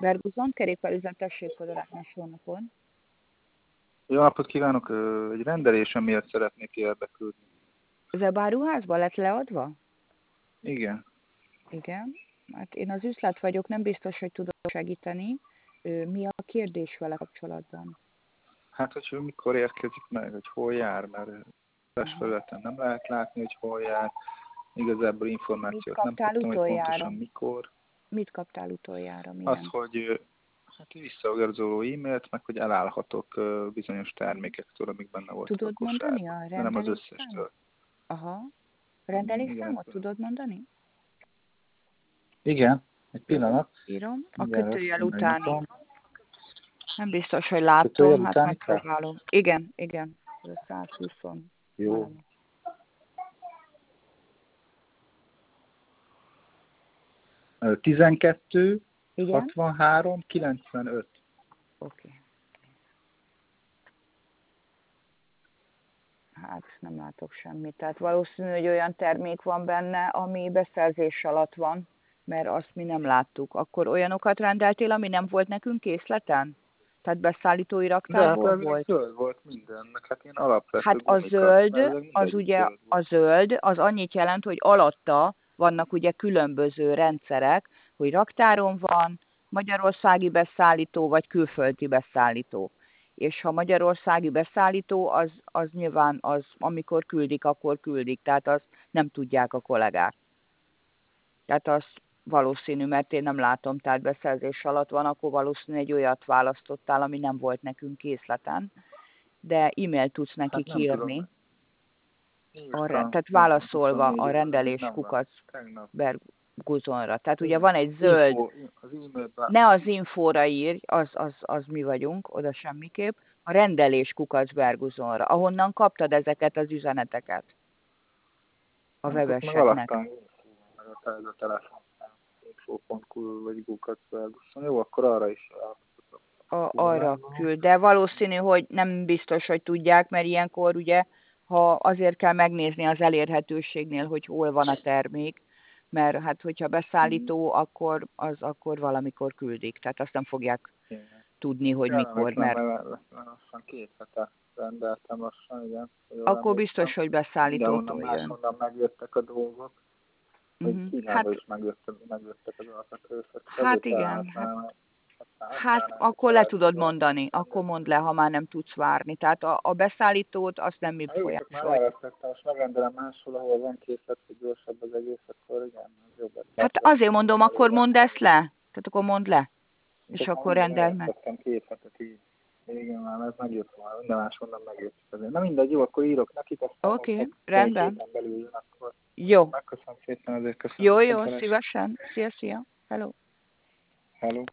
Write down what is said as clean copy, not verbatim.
Verguzon, kerékpárüzlet Tessétkodarátnál Sornokon. Jó napot kívánok! Egy rendelésem miatt szeretnék érdeklődni. Zebáruházba lett leadva? Igen. Igen. Hát én az üzlet vagyok, nem biztos, hogy tudok segíteni. Mi a kérdés vele kapcsolatban? Hát, hogy mikor érkezik meg, hogy hol jár, mert felületen nem lehet látni, hogy hol jár. Igazából információt nem kaptam, hogy pontosan mikor. Mit kaptál utoljára? Milyen? Az, hogy hát visszaigazoló e-mailt, meg hogy elállhatok bizonyos termékektől, amik benne voltak. Tudod mondani a de nem az összestől. Aha. Rendelésszámot tudod mondani? Igen, egy pillanat. Írom. A Igen, kötőjel után. Nem biztos, hogy látom, hát megpróbálom. Igen. Ez a 120. Jó. Valami. Uh, 12, igen? 63, 95. Oké. Hát nem látok semmit. Tehát valószínű, hogy olyan termék van benne, ami beszerzés alatt van, mert azt mi nem láttuk. Akkor olyanokat rendeltél, ami nem volt nekünk készleten? Tehát beszállítói raktárból volt? Zöld volt mindennek, hát én alapvető hát a zöld, az ugye a zöld, az annyit jelent, hogy alatta vannak ugye különböző rendszerek, hogy raktáron van, magyarországi beszállító vagy külföldi beszállító. És ha magyarországi beszállító, az nyilván az, amikor küldik, akkor küldik, tehát azt nem tudják a kollégák. Tehát az valószínű, mert én nem látom, tehát beszerzés alatt van, akkor valószínű egy olyat választottál, ami nem volt nekünk készleten, de e-mail tudsz nekik írni. Tehát válaszolva a rendelés kukac Berguzonra. Tehát ugye van egy zöld, ne az infóra írj, az mi vagyunk, oda semmiképp, a rendelés kukac Berguzonra, ahonnan kaptad ezeket az üzeneteket a webeseknek. info.hu vagy kukac Berguzon. Jó, akkor arra is arra küld, de valószínű, hogy nem biztos, hogy tudják, mert ilyenkor ugye, ha azért kell megnézni az elérhetőségnél, hogy hol van a termék, mert hát hogyha beszállító, akkor valamikor küldik, tehát azt nem fogják tudni, hogy mikor, mert... Lassan 2 hete rendeltem lassan, igen. Akkor biztos, hogy beszállítótól jön. Máshonnan megjöttek a dolgok, hogy Kínába is megjöttek az alkatrészek. Hát igen, hát akkor le tudod mondani, akkor mondd le, ha már nem tudsz várni. Tehát a beszállítót azt nem mi folyamodjuk. Már elvesztettem, most megrendelem máshol, ahol van készlet, hogy gyorsabb az egész, akkor igen, jobb. Hát azért mondom, akkor mondd ezt le. Tehát akkor mondd le. És akkor rendeld meg. Elvesztettem 2 hetet így. Igen, már ez megjött már, minden máshonnan megjött. Na mindegy, jó, akkor írok nekik, aztán Oké, rendben. Belül, akkor jó. Megköszönöm szépen, azért köszönöm. Jó, szívesen. Szia. Hello.